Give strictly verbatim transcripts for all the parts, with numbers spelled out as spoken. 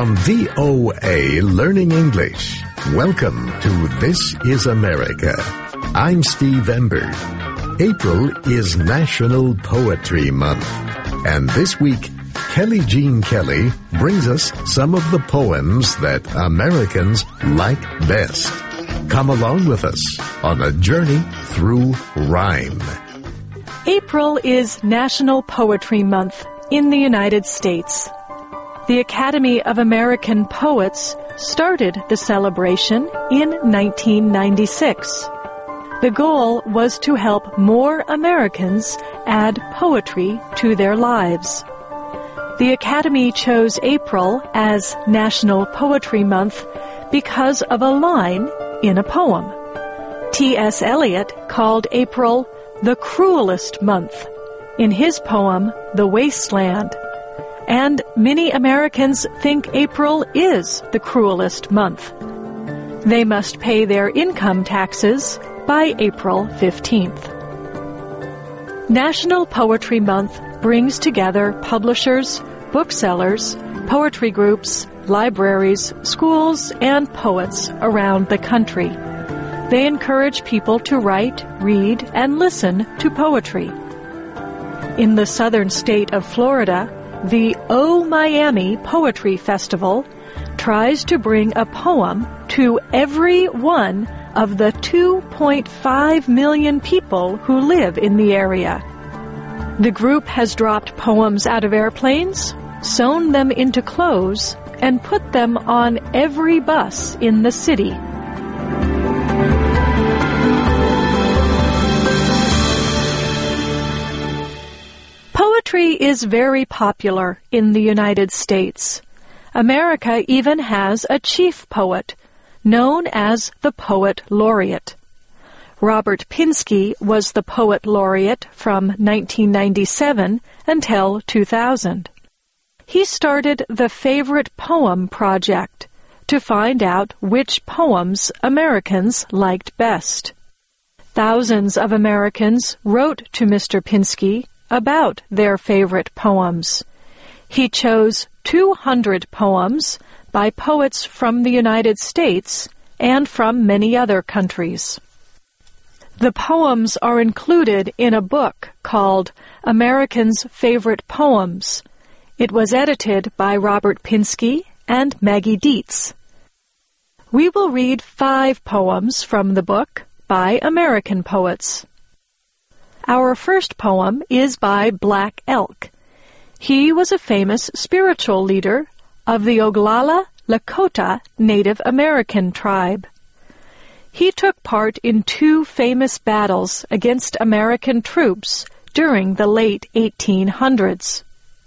From V O A Learning English, welcome to This is America. I'm Steve Ember. April is National Poetry Month, and this week, Kelly Jean Kelly brings us some of the poems that Americans like best. Come along with us on a journey through rhyme. April is National Poetry Month in the United States. The Academy of American Poets started the celebration in nineteen ninety-six. The goal was to help more Americans add poetry to their lives. The Academy chose April as National Poetry Month because of a line in a poem. T S Eliot called April the cruelest month in his poem, The Wasteland. And many Americans think April is the cruelest month. They must pay their income taxes by April fifteenth. National Poetry Month brings together publishers, booksellers, poetry groups, libraries, schools, and poets around the country. They encourage people to write, read, and listen to poetry. In the southern state of Florida, the Oh Miami Poetry Festival tries to bring a poem to every one of the two point five million people who live in the area. The group has dropped poems out of airplanes, sewn them into clothes, and put them on every bus in the city. Poetry is very popular in the United States. America even has a chief poet, known as the Poet Laureate. Robert Pinsky was the Poet Laureate from nineteen ninety-seven until two thousand. He started the Favorite Poem Project to find out which poems Americans liked best. Thousands of Americans wrote to Mister Pinsky about their favorite poems. He chose two hundred poems by poets from the United States and from many other countries. The poems are included in a book called Americans' Favorite Poems. It was edited by Robert Pinsky and Maggie Dietz. We will read five poems from the book by American poets. Our first poem is by Black Elk. He was a famous spiritual leader of the Oglala Lakota Native American tribe. He took part in two famous battles against American troops during the late eighteen hundreds.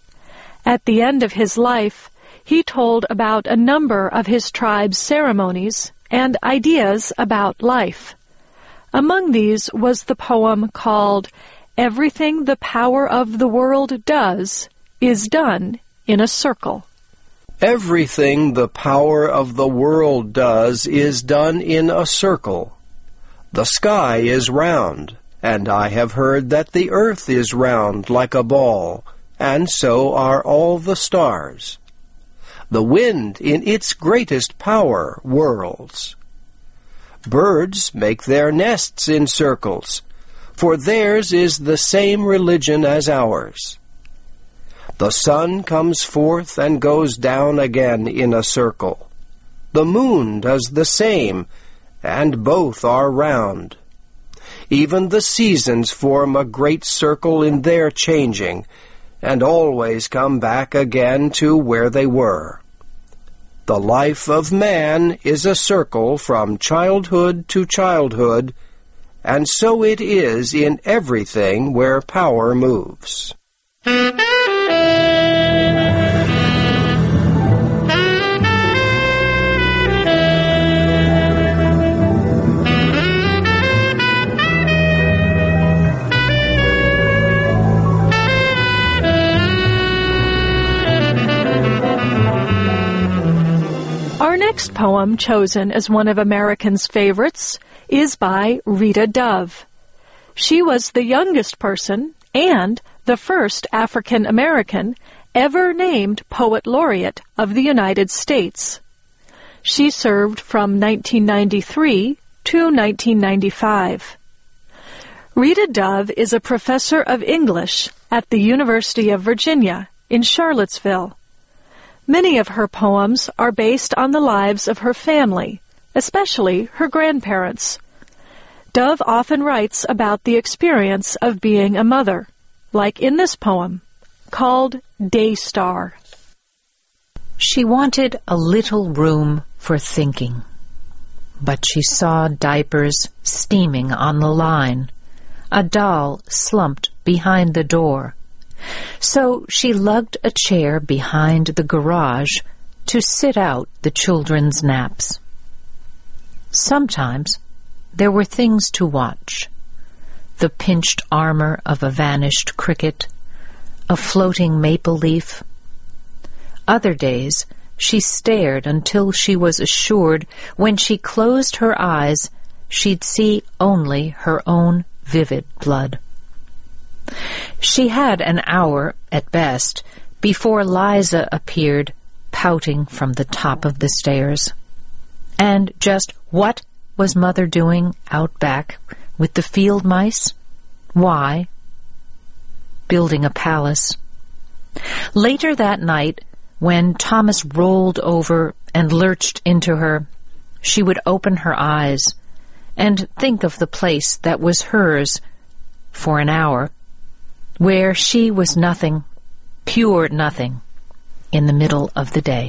At the end of his life, he told about a number of his tribe's ceremonies and ideas about life. Among these was the poem called Everything the Power of the World Does is Done in a Circle. Everything the power of the world does is done in a circle. The sky is round, and I have heard that the earth is round like a ball, and so are all the stars. The wind in its greatest power whirls. Birds make their nests in circles, for theirs is the same religion as ours. The sun comes forth and goes down again in a circle. The moon does the same, and both are round. Even the seasons form a great circle in their changing, and always come back again to where they were. The life of man is a circle from childhood to childhood, and so it is in everything where power moves. Our next poem, chosen as one of Americans' favorites, is by Rita Dove. She was the youngest person and the first African American ever named Poet Laureate of the United States. She served from nineteen ninety-three to nineteen ninety-five. Rita Dove is a professor of English at the University of Virginia in Charlottesville. Many of her poems are based on the lives of her family, especially her grandparents. Dove often writes about the experience of being a mother, like in this poem, called Daystar. She wanted a little room for thinking, but she saw diapers steaming on the line, a doll slumped behind the door. So she lugged a chair behind the garage to sit out the children's naps. Sometimes there were things to watch: the pinched armor of a vanished cricket, a floating maple leaf. Other days she stared until she was assured when she closed her eyes she'd see only her own vivid blood. She had an hour, at best, before Liza appeared, pouting from the top of the stairs. And just what was Mother doing out back with the field mice? Why? Building a palace. Later that night, when Thomas rolled over and lurched into her, she would open her eyes and think of the place that was hers for an hour, where she was nothing, pure nothing, in the middle of the day.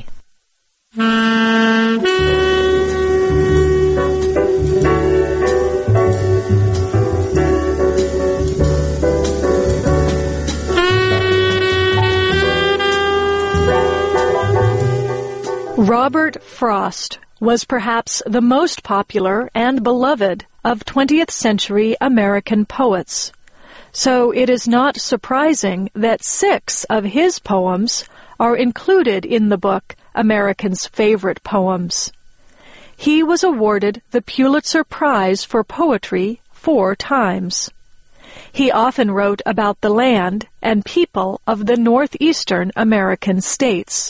Robert Frost was perhaps the most popular and beloved of twentieth century American poets. So it is not surprising that six of his poems are included in the book Americans' Favorite Poems. He was awarded the Pulitzer Prize for Poetry four times. He often wrote about the land and people of the northeastern American states.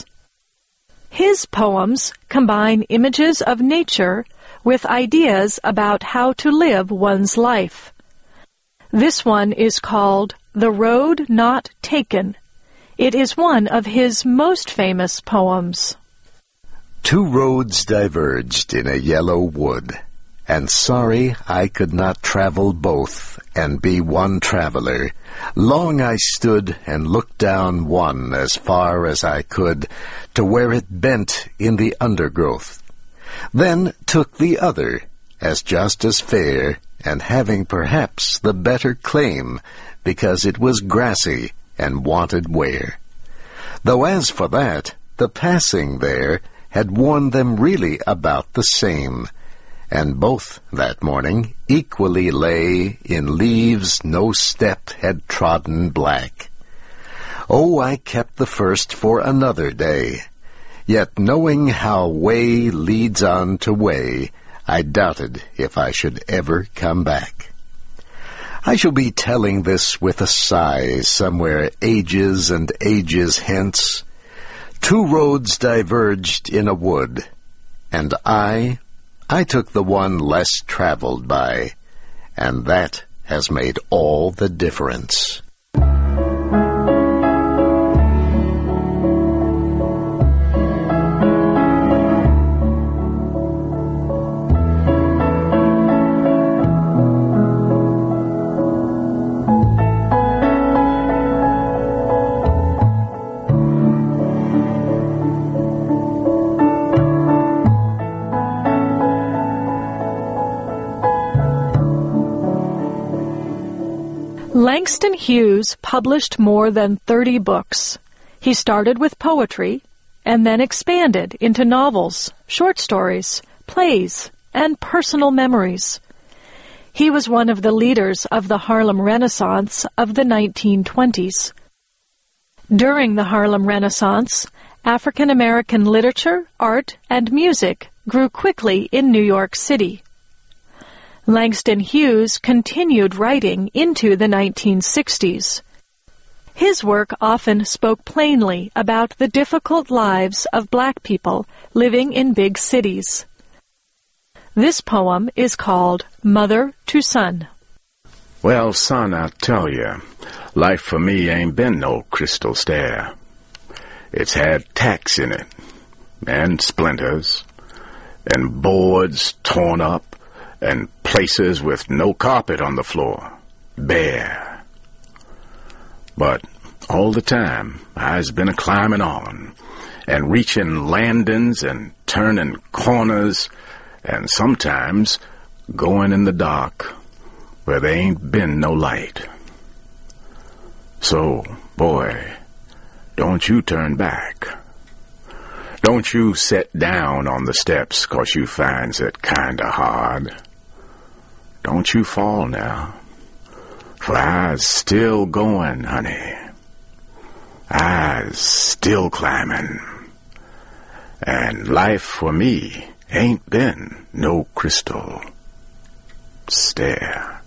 His poems combine images of nature with ideas about how to live one's life. This one is called The Road Not Taken. It is one of his most famous poems. Two roads diverged in a yellow wood, and sorry I could not travel both and be one traveler. Long I stood and looked down one as far as I could to where it bent in the undergrowth. Then took the other as just as fair, and having perhaps the better claim, because it was grassy and wanted wear. Though as for that, the passing there had worn them really about the same, and both that morning equally lay in leaves no step had trodden black. Oh, I kept the first for another day, yet knowing how way leads on to way, I doubted if I should ever come back. I shall be telling this with a sigh somewhere ages and ages hence. Two roads diverged in a wood, and I, I took the one less traveled by, and that has made all the difference. Langston Hughes published more than thirty books. He started with poetry and then expanded into novels, short stories, plays, and personal memories. He was one of the leaders of the Harlem Renaissance of the nineteen twenties. During the Harlem Renaissance, African American literature, art, and music grew quickly in New York City. Langston Hughes continued writing into the nineteen sixties. His work often spoke plainly about the difficult lives of black people living in big cities. This poem is called Mother to Son. Well, son, I tell you, life for me ain't been no crystal stair. It's had tacks in it, and splinters, and boards torn up, and places with no carpet on the floor, bare. But all the time, I's been a-climbing on, and reaching landings and turning corners, and sometimes going in the dark where there ain't been no light. So, boy, don't you turn back. Don't you set down on the steps 'cause you finds it kinda hard. Don't you fall now, for I's still going, honey. I's still climbing. And life for me ain't been no crystal stair.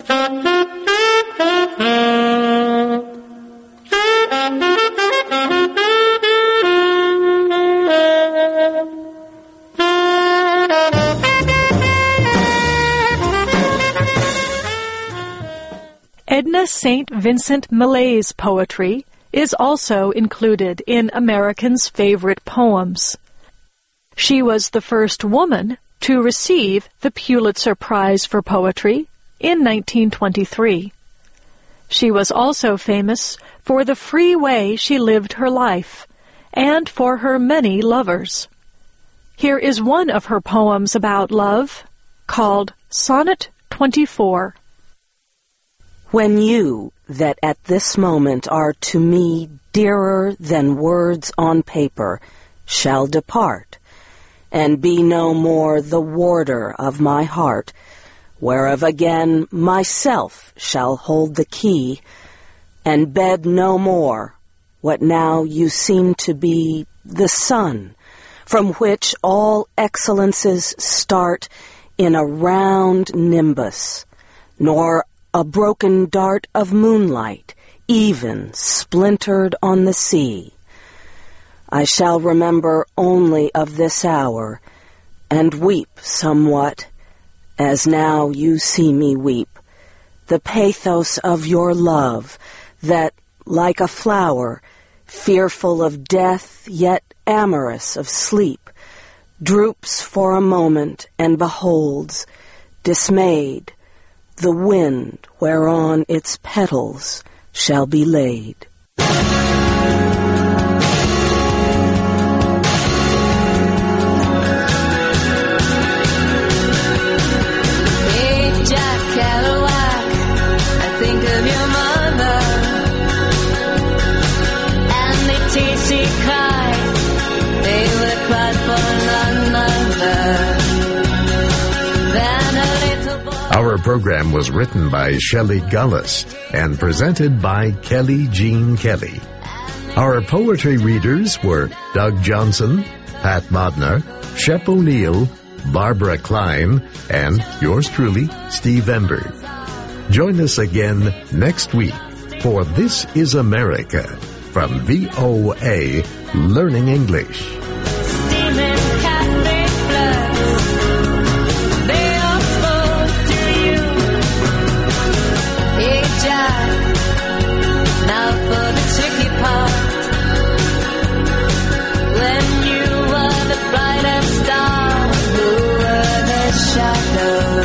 Edna Saint Vincent Millay's poetry is also included in Americans' favorite poems. She was the first woman to receive the Pulitzer Prize for Poetry in nineteen twenty-three. She was also famous for the free way she lived her life and for her many lovers. Here is one of her poems about love, called Sonnet twenty-four. When you, that at this moment are to me dearer than words on paper, shall depart, and be no more the warder of my heart, whereof again myself shall hold the key, and bed no more what now you seem to be the sun, from which all excellences start in a round nimbus, nor a broken dart of moonlight, even splintered on the sea. I shall remember only of this hour, and weep somewhat, as now you see me weep, the pathos of your love, that, like a flower, fearful of death, yet amorous of sleep, droops for a moment and beholds, dismayed, the wind whereon its petals shall be laid. Hey, Jack Kerouac, I think of your mother, and the tears she cried, they would cry for none other than a little boy. Our program was written by Shelley Gullis and presented by Kelly Jean Kelly. Our poetry readers were Doug Johnson, Pat Modner, Shep O'Neill, Barbara Klein, and yours truly, Steve Ember. Join us again next week for This is America from V O A Learning English. Now for the tricky part, when you were the brightest star, who were the shadows?